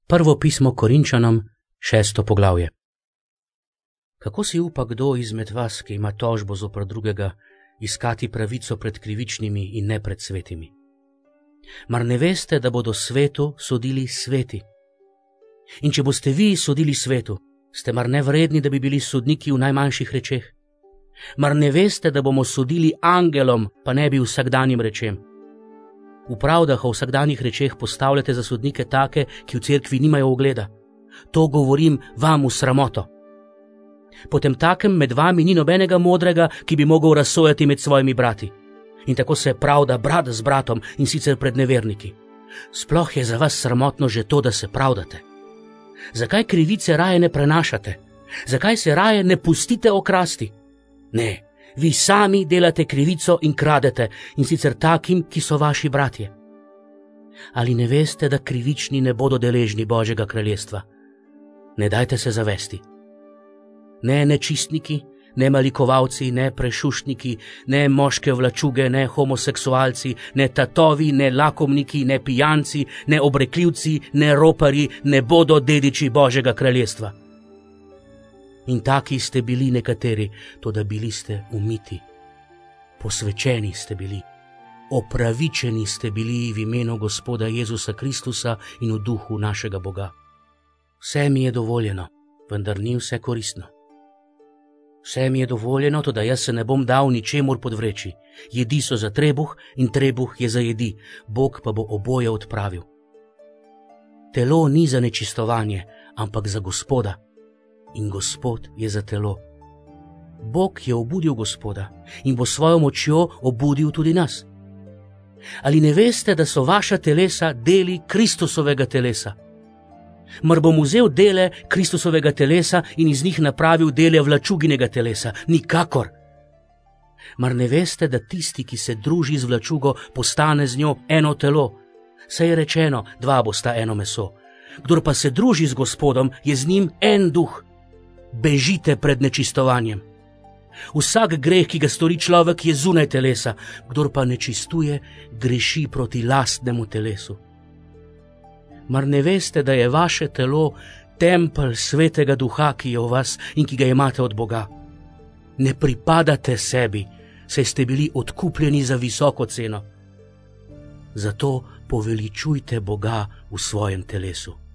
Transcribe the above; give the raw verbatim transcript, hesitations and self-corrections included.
Prvo pismo Korinčanom, šesto poglavje. Kako si upa kdo izmed vas, ki ima tožbo zoper drugega, iskati pravico pred krivičnimi in ne pred svetimi? Mar ne veste, da bodo svetu sodili sveti? In če boste vi sodili svetu, ste mar ne vredni, da bi bili sodniki v najmanjših rečeh? Mar ne veste, da bomo sodili angelom, pa ne bi vsakdanjim rečem? V pravdah o vsakdanjih rečeh postavljate za sodnike take, ki v cerkvi nimajo ugleda. To govorim vam v sramoto. Potem takem med vami ni nobenega modrega, ki bi mogel razsojati med svojimi brati. In tako se pravda brat z bratom, in sicer pred neverniki. Sploh je za vas sramotno že to, da se pravdate. Zakaj krivice raje ne prenašate? Zakaj se raje ne pustite okrasti? Ne, vi sami delate krivico in kradete, in sicer takim, ki so vaši bratje. Ali ne veste, da krivični ne bodo deležni Božjega kraljestva? Ne dajte se zavesti. Ne nečistniki, ne malikovalci, ne prešuštniki, ne moške vlačuge, ne homoseksualci, ne tatovi, ne lakomniki, ne pijanci, ne obrekljivci, ne ropari ne bodo dediči Božjega kraljestva. In taki ste bili nekateri, toda bili ste umiti. Posvečeni ste bili, opravičeni ste bili v imenu Gospoda Jezusa Kristusa in v duhu našega Boga. Vse mi je dovoljeno, vendar ni vse koristno. Vse mi je dovoljeno, toda jaz se ne bom dal ničemur podvreči. Jedi so za trebuh in trebuh je za jedi, Bog pa bo oboje odpravil. Telo ni za nečistovanje, ampak za Gospoda. In Gospod je za telo. Bog je obudil Gospoda in bo svojo močjo obudil tudi nas. Ali ne veste, da so vaša telesa deli Kristusovega telesa? Mar bom vzel dele Kristusovega telesa in iz njih napravil dele vlačuginega telesa? Nikakor. Mar ne veste, da tisti, ki se druži z vlačugo, postane z njo eno telo? Saj je rečeno, dva bosta eno meso. Kdor pa se druži z Gospodom, je z njim en duh. Bežite pred nečistovanjem. Vsak greh, ki ga stori človek, je zunaj telesa, kdor pa nečistuje, greši proti lastnemu telesu. Mar ne veste, da je vaše telo tempelj svetega duha, ki je v vas in ki ga imate od Boga? Ne pripadate sebi, saj ste bili odkupljeni za visoko ceno. Zato poveličujte Boga v svojem telesu.